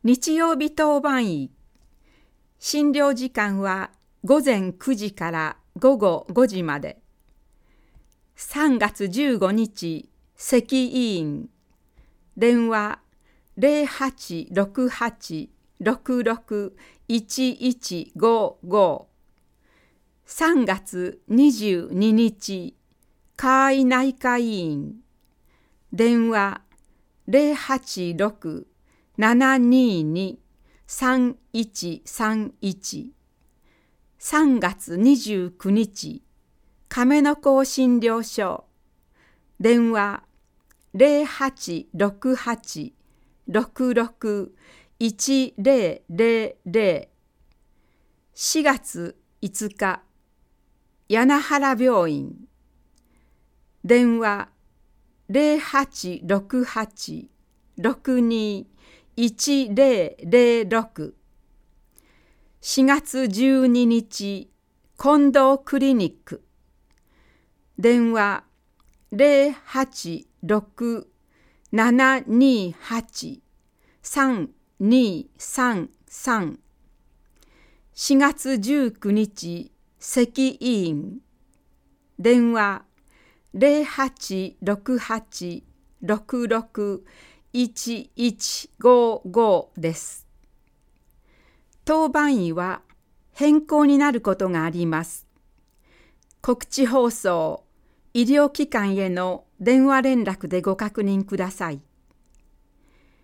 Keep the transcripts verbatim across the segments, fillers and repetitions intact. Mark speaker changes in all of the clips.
Speaker 1: 日曜日当番医。診療時間は午前くじから午後ごじまで。さんがつじゅうごにち、石医院。電話ゼロはちろくはちろくろくいちいちごご。さんがつにじゅうににち、海内科医院。電話ゼロはちろくななににさんいちさんいち。さんがつにじゅうくにち、亀の甲診療所。電話ゼロはちろくはちろくろくいちゼロゼロゼロ。しがついつか、柳原病院。電話ゼロはちろくはちろくにいちゼロゼロろく。しがつじゅうににち、近藤クリニック。電話ゼロはちろくななにはちさんにさんさん。しがつじゅうくにち、石医院。電話ゼロはちろくはちろくろくいちいちごごです。当番医は変更になることがあります。告知放送、医療機関への電話連絡でご確認ください。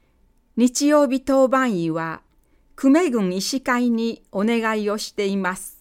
Speaker 1: 日曜日当番医は久米郡医師会にお願いをしています。